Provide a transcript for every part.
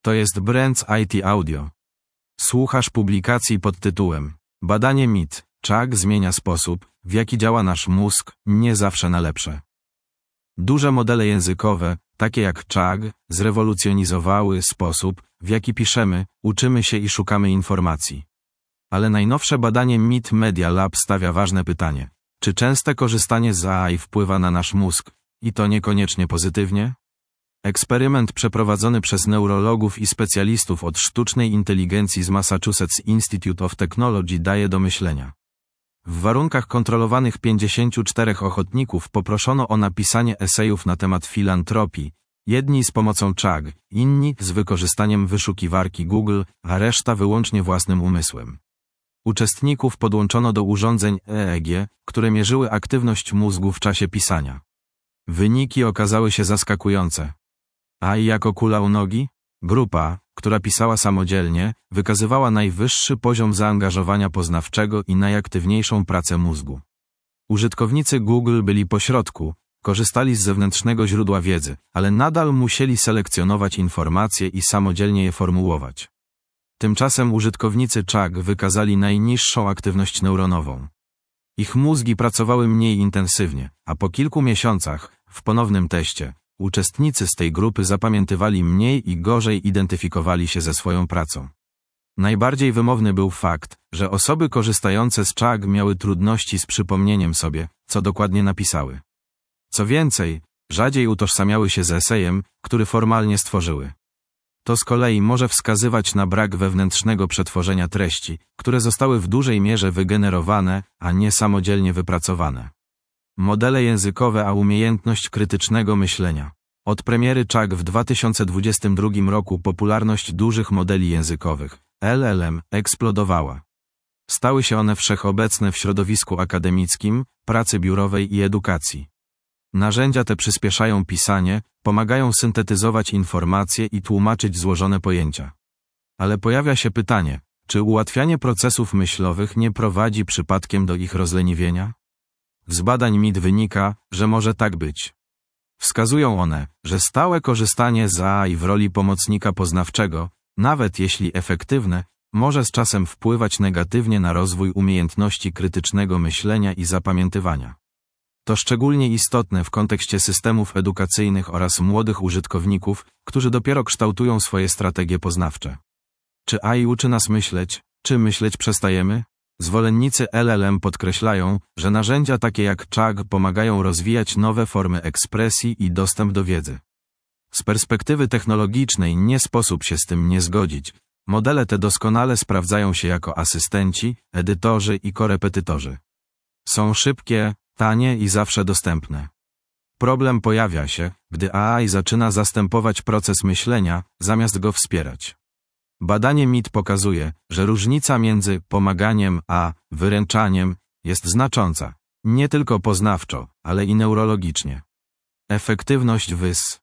To jest Brands IT Audio. Słuchasz publikacji pod tytułem Badanie mit. Chagg zmienia sposób, w jaki działa nasz mózg, nie zawsze na lepsze. Duże modele językowe, takie jak Chagg, zrewolucjonizowały sposób, w jaki piszemy, uczymy się i szukamy informacji. Ale najnowsze badanie MIT Media Lab stawia ważne pytanie. Czy częste korzystanie z AI wpływa na nasz mózg, i to niekoniecznie pozytywnie? Eksperyment przeprowadzony przez neurologów i specjalistów od sztucznej inteligencji z Massachusetts Institute of Technology daje do myślenia. W warunkach kontrolowanych 54 ochotników poproszono o napisanie esejów na temat filantropii, jedni z pomocą Chagg, inni z wykorzystaniem wyszukiwarki Google, a reszta wyłącznie własnym umysłem. Uczestników podłączono do urządzeń EEG, które mierzyły aktywność mózgu w czasie pisania. Wyniki okazały się zaskakujące. AI jako kula u nogi? Grupa, która pisała samodzielnie, wykazywała najwyższy poziom zaangażowania poznawczego i najaktywniejszą pracę mózgu. Użytkownicy Google byli pośrodku, korzystali z zewnętrznego źródła wiedzy, ale nadal musieli selekcjonować informacje i samodzielnie je formułować. Tymczasem użytkownicy Chagg wykazali najniższą aktywność neuronową. Ich mózgi pracowały mniej intensywnie, a po kilku miesiącach, w ponownym teście, uczestnicy z tej grupy zapamiętywali mniej i gorzej identyfikowali się ze swoją pracą. Najbardziej wymowny był fakt, że osoby korzystające z Chagg miały trudności z przypomnieniem sobie, co dokładnie napisały. Co więcej, rzadziej utożsamiały się z esejem, który formalnie stworzyły. To z kolei może wskazywać na brak wewnętrznego przetworzenia treści, które zostały w dużej mierze wygenerowane, a nie samodzielnie wypracowane. Modele językowe a umiejętność krytycznego myślenia. Od premiery Chagg w 2022 roku popularność dużych modeli językowych, LLM, eksplodowała. Stały się one wszechobecne w środowisku akademickim, pracy biurowej i edukacji. Narzędzia te przyspieszają pisanie, pomagają syntetyzować informacje i tłumaczyć złożone pojęcia. Ale pojawia się pytanie, czy ułatwianie procesów myślowych nie prowadzi przypadkiem do ich rozleniwienia? Z badań MIT wynika, że może tak być. Wskazują one, że stałe korzystanie z AI w roli pomocnika poznawczego, nawet jeśli efektywne, może z czasem wpływać negatywnie na rozwój umiejętności krytycznego myślenia i zapamiętywania. To szczególnie istotne w kontekście systemów edukacyjnych oraz młodych użytkowników, którzy dopiero kształtują swoje strategie poznawcze. Czy AI uczy nas myśleć, czy myśleć przestajemy? Zwolennicy LLM podkreślają, że narzędzia takie jak Chagg pomagają rozwijać nowe formy ekspresji i dostęp do wiedzy. Z perspektywy technologicznej nie sposób się z tym nie zgodzić. Modele te doskonale sprawdzają się jako asystenci, edytorzy i korepetytorzy. Są szybkie, tanie i zawsze dostępne. Problem pojawia się, gdy AI zaczyna zastępować proces myślenia, zamiast go wspierać. Badanie MIT pokazuje, że różnica między pomaganiem a wyręczaniem jest znacząca, nie tylko poznawczo, ale i neurologicznie. Efektywność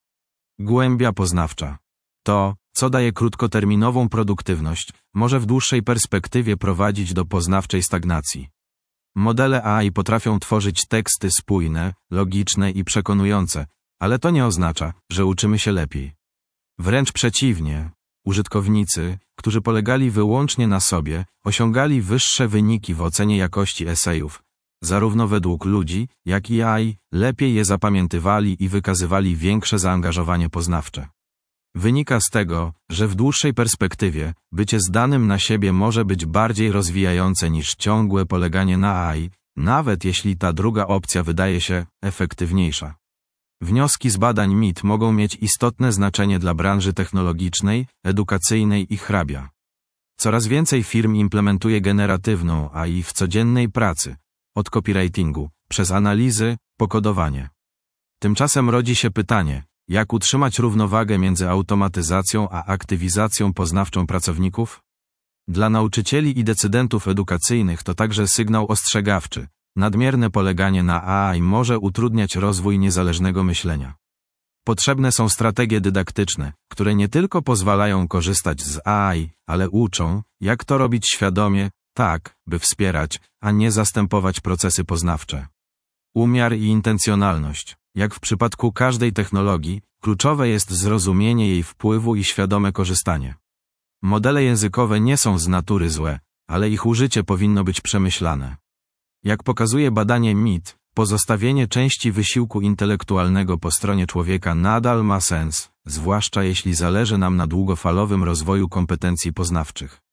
głębia poznawcza. To, co daje krótkoterminową produktywność, może w dłuższej perspektywie prowadzić do poznawczej stagnacji. Modele AI potrafią tworzyć teksty spójne, logiczne i przekonujące, ale to nie oznacza, że uczymy się lepiej. Wręcz przeciwnie, użytkownicy, którzy polegali wyłącznie na sobie, osiągali wyższe wyniki w ocenie jakości esejów, zarówno według ludzi, jak i AI, lepiej je zapamiętywali i wykazywali większe zaangażowanie poznawcze. Wynika z tego, że w dłuższej perspektywie bycie zdanym na siebie może być bardziej rozwijające niż ciągłe poleganie na AI, nawet jeśli ta druga opcja wydaje się efektywniejsza. Wnioski z badań MIT mogą mieć istotne znaczenie dla branży technologicznej, edukacyjnej i hrabia. Coraz więcej firm implementuje generatywną AI w codziennej pracy, od copywritingu, przez analizy, po kodowanie. Tymczasem rodzi się pytanie, jak utrzymać równowagę między automatyzacją a aktywizacją poznawczą pracowników? Dla nauczycieli i decydentów edukacyjnych to także sygnał ostrzegawczy. Nadmierne poleganie na AI może utrudniać rozwój niezależnego myślenia. Potrzebne są strategie dydaktyczne, które nie tylko pozwalają korzystać z AI, ale uczą, jak to robić świadomie, tak, by wspierać, a nie zastępować procesy poznawcze. Umiar i intencjonalność. Jak w przypadku każdej technologii, kluczowe jest zrozumienie jej wpływu i świadome korzystanie. Modele językowe nie są z natury złe, ale ich użycie powinno być przemyślane. Jak pokazuje badanie MIT, pozostawienie części wysiłku intelektualnego po stronie człowieka nadal ma sens, zwłaszcza jeśli zależy nam na długofalowym rozwoju kompetencji poznawczych.